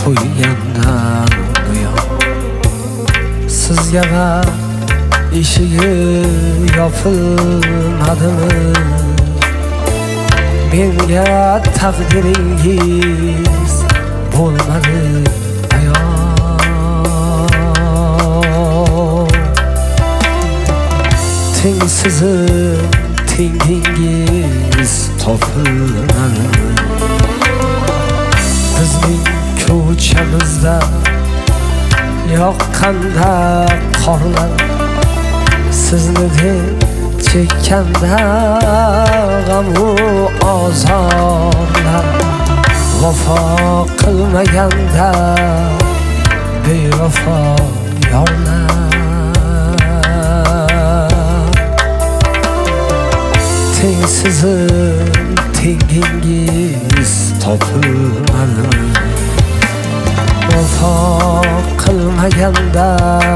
qo'ygandan buyon sizga eshigi yopilmadimi? Menga taqdiringiz bo'lmadi ayon. Tengsizim tengingiz topilmadimi? Bizning ko'chamizda yoqqanda qorlar, sizni deb chekkanda g'amu ozorlar, vafo qilmaganda bevafo yorlar. Tengsizim tengingiz topilmadimi? Vafo qilmaganda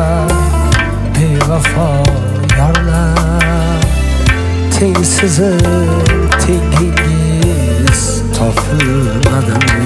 bevafo yorlar. Tengsizim tengingiz topilmadimi?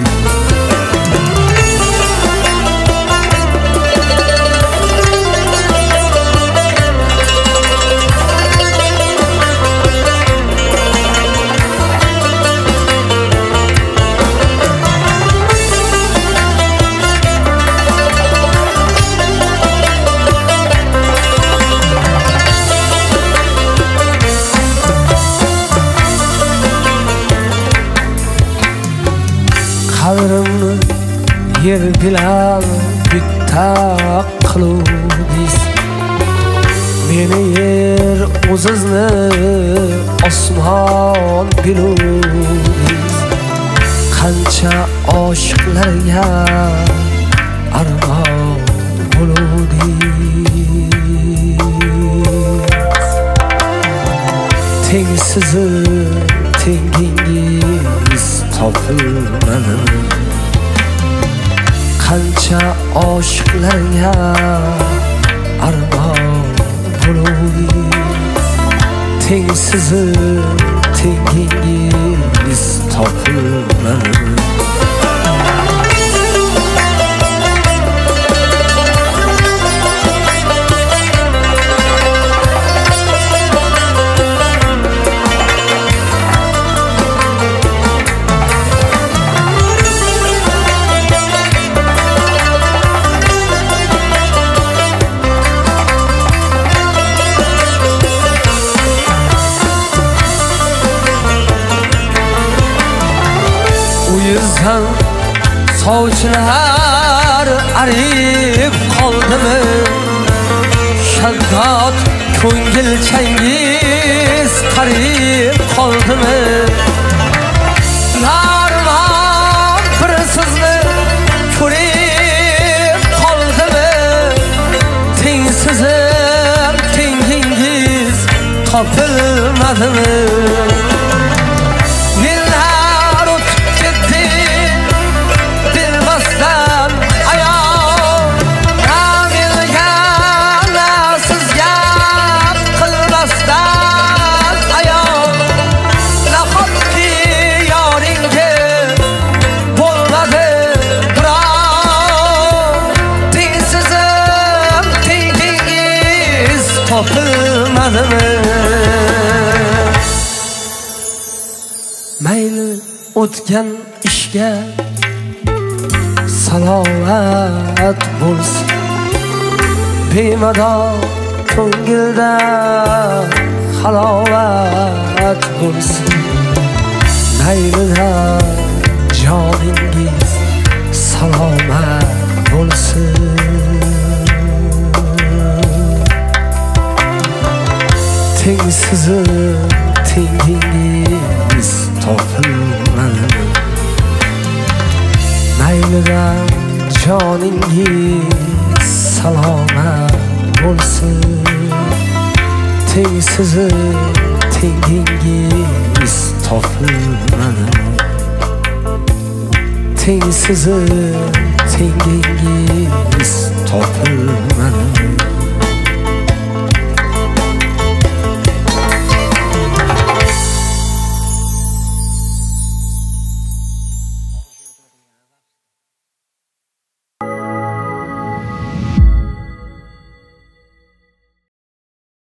Qadrimni yer bilan bitta qiluvdingiz, meni yer o'zizni osmon biluvdingiz. Qancha oshiqlarga armon bo'luvdingiz. Tengsizim tengingiz topilmadimi? Qancha oshiqlarga armon bo'luvdingiz. Tengsizim tengingiz topilmadimi? Yüzden sovchilar arib qoldimi? Shaddod ko'ngilchangiz qarib qoldimi? Narmon bir sizni ko'rib qoldimi? Tengsizim tengingiz topilmadimi? Topilmadimi? Mayli o'tgan ishga salovat bo'lsin, bemador ko'ngilda halovat bo'lsin. Maylida joningiz salomat bo'lsin. Tengsizim tengingiz topilmadimi? Maylida joningiz salomat bo'lsin. Tengsizim tengingiz topilmadimi? Tengsizim tengingiz topilmadimi?